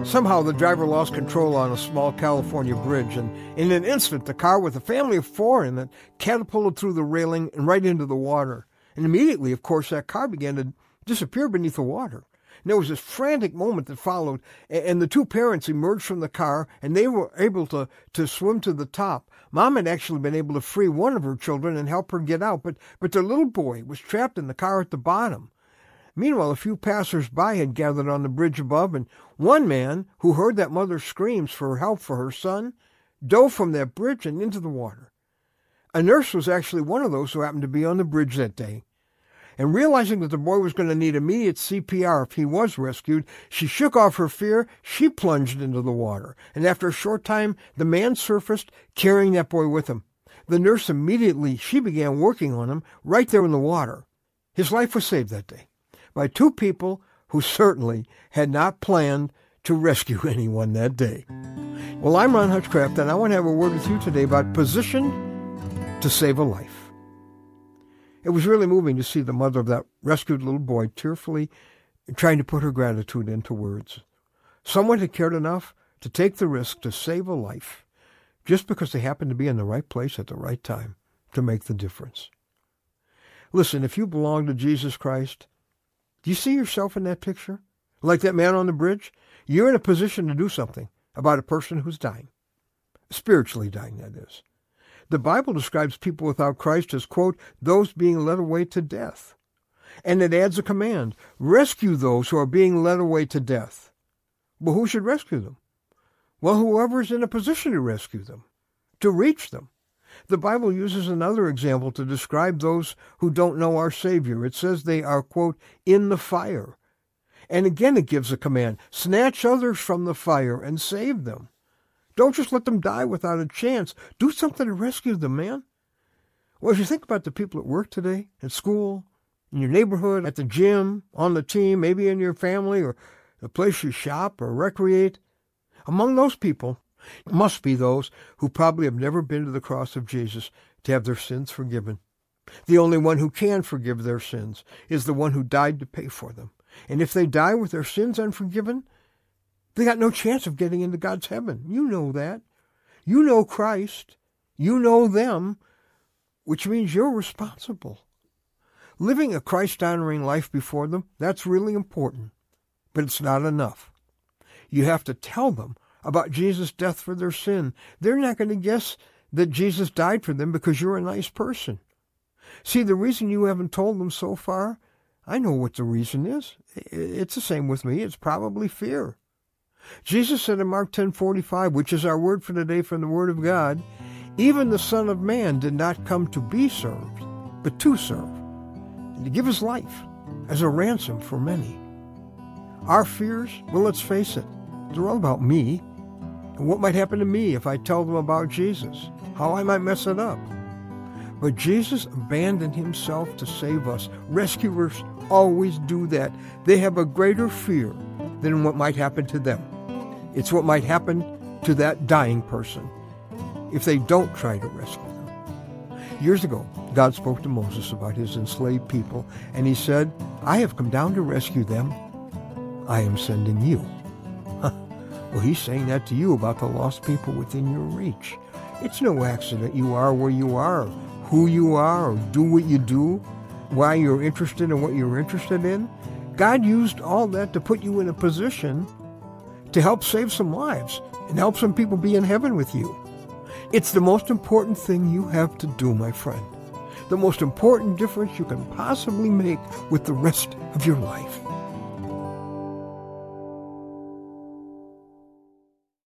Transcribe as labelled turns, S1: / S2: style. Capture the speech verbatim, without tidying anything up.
S1: Somehow the driver lost control on a small California bridge, and in an instant the car with a family of four in it catapulted through the railing and right into the water. And immediately, of course, that car began to disappear beneath the water. And there was this frantic moment that followed, and the two parents emerged from the car, and they were able to, to swim to the top. Mom had actually been able to free one of her children and help her get out, but, but their little boy was trapped in the car at the bottom. Meanwhile, a few passers-by had gathered on the bridge above, and one man, who heard that mother's screams for help for her son, dove from that bridge and into the water. A nurse was actually one of those who happened to be on the bridge that day. And realizing that the boy was going to need immediate C P R if he was rescued, she shook off her fear, she plunged into the water. And after a short time, the man surfaced, carrying that boy with him. The nurse immediately, she began working on him right there in the water. His life was saved that day by two people who certainly had not planned to rescue anyone that day. Well, I'm Ron Hutchcraft, and I want to have a word with you today about position to save a life. It was really moving to see the mother of that rescued little boy tearfully trying to put her gratitude into words. Someone had cared enough to take the risk to save a life just because they happened to be in the right place at the right time to make the difference. Listen, if you belong to Jesus Christ, do you see yourself in that picture? Like that man on the bridge? You're in a position to do something about a person who's dying. Spiritually dying, that is. The Bible describes people without Christ as, quote, those being led away to death. And it adds a command, rescue those who are being led away to death. Well, who should rescue them? Well, whoever is in a position to rescue them, to reach them. The Bible uses another example to describe those who don't know our Savior. It says they are, quote, in the fire. And again it gives a command, snatch others from the fire and save them. Don't just let them die without a chance. Do something to rescue them, man. Well, as you think about the people at work today, at school, in your neighborhood, at the gym, on the team, maybe in your family or the place you shop or recreate, among those people must be those who probably have never been to the cross of Jesus to have their sins forgiven. The only one who can forgive their sins is the one who died to pay for them. And if they die with their sins unforgiven, they got no chance of getting into God's heaven. You know that. You know Christ. You know them, which means you're responsible. Living a Christ-honoring life before them, that's really important. But it's not enough. You have to tell them about Jesus' death for their sin. They're not going to guess that Jesus died for them because you're a nice person. See, the reason you haven't told them so far, I know what the reason is. It's the same with me. It's probably fear. Jesus said in Mark ten forty-five, which is our word for today from the Word of God, even the Son of Man did not come to be served, but to serve, and to give his life as a ransom for many. Our fears, well, let's face it, they're all about me. And what might happen to me if I tell them about Jesus? How I might mess it up. But Jesus abandoned himself to save us. Rescuers always do that. They have a greater fear than what might happen to them. It's what might happen to that dying person if they don't try to rescue them. Years ago, God spoke to Moses about his enslaved people, and he said, I have come down to rescue them. I am sending you. Well, he's saying that to you about the lost people within your reach. It's no accident you are where you are, who you are, or do what you do, why you're interested in what you're interested in. God used all that to put you in a position to help save some lives and help some people be in heaven with you. It's the most important thing you have to do, my friend. The most important difference you can possibly make with the rest of your life.